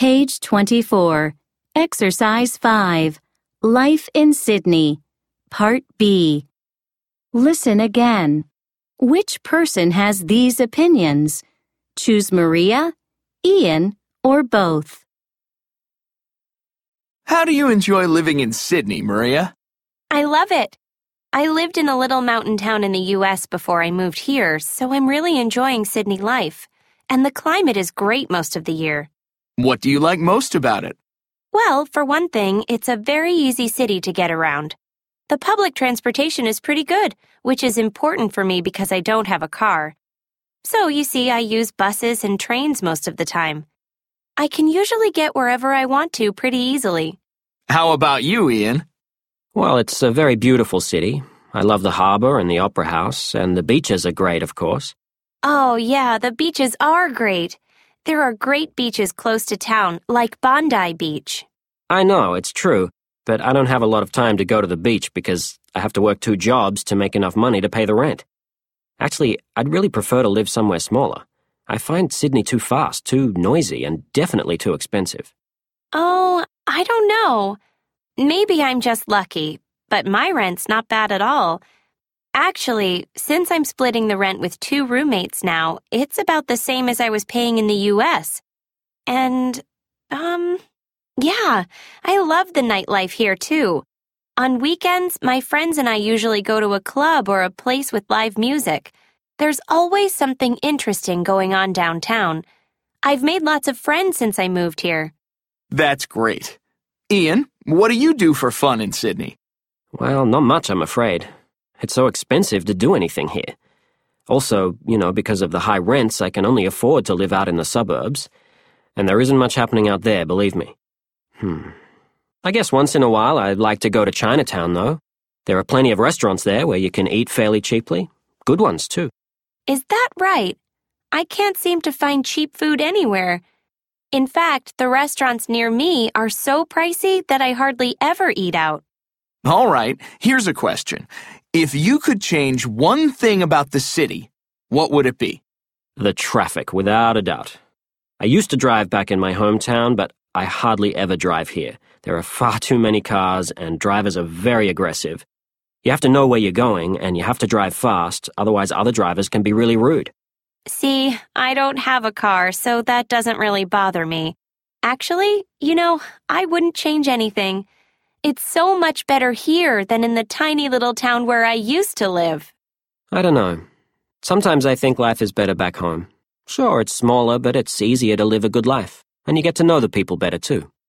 Page 24. Exercise 5. Life in Sydney. Part B. Listen again. Which person has these opinions? Choose Maria, Ian, or both. How do you enjoy living in Sydney, Maria? I love it. I lived in a little mountain town in the U.S. before I moved here, so I'm really enjoying Sydney life. And the climate is great most of the year. What do you like most about it? Well, for one thing, it's a very easy city to get around. The public transportation is pretty good, which is important for me because I don't have a car. So, you see, I use buses and trains most of the time. I can usually get wherever I want to pretty easily. How about you, Ian? Well, it's a very beautiful city. I love the harbour and the opera house, and the beaches are great, of course. Oh, yeah, the beaches are great. There are great beaches close to town, like Bondi Beach. I know, it's true, but I don't have a lot of time to go to the beach because I have to work 2 jobs to make enough money to pay the rent. Actually, I'd really prefer to live somewhere smaller. I find Sydney too fast, too noisy, and definitely too expensive. Oh, I don't know. Maybe I'm just lucky, but my rent's not bad at all. Actually, since I'm splitting the rent with 2 roommates now, it's about the same as I was paying in the U.S. And, yeah, I love the nightlife here, too. On weekends, my friends and I usually go to a club or a place with live music. There's always something interesting going on downtown. I've made lots of friends since I moved here. That's great. Ian, what do you do for fun in Sydney? Well, not much, I'm afraid. It's so expensive to do anything here. Also, because of the high rents, I can only afford to live out in the suburbs. And there isn't much happening out there, believe me. I guess once in a while I'd like to go to Chinatown, though. There are plenty of restaurants there where you can eat fairly cheaply. Good ones, too. Is that right? I can't seem to find cheap food anywhere. In fact, the restaurants near me are so pricey that I hardly ever eat out. All right, here's a question. If you could change one thing about the city, what would it be? The traffic, without a doubt. I used to drive back in my hometown, but I hardly ever drive here. There are far too many cars, and drivers are very aggressive. You have to know where you're going, and you have to drive fast, otherwise other drivers can be really rude. See, I don't have a car, so that doesn't really bother me. Actually, I wouldn't change anything. It's so much better here than in the tiny little town where I used to live. I don't know. Sometimes I think life is better back home. Sure, it's smaller, but it's easier to live a good life, and you get to know the people better too.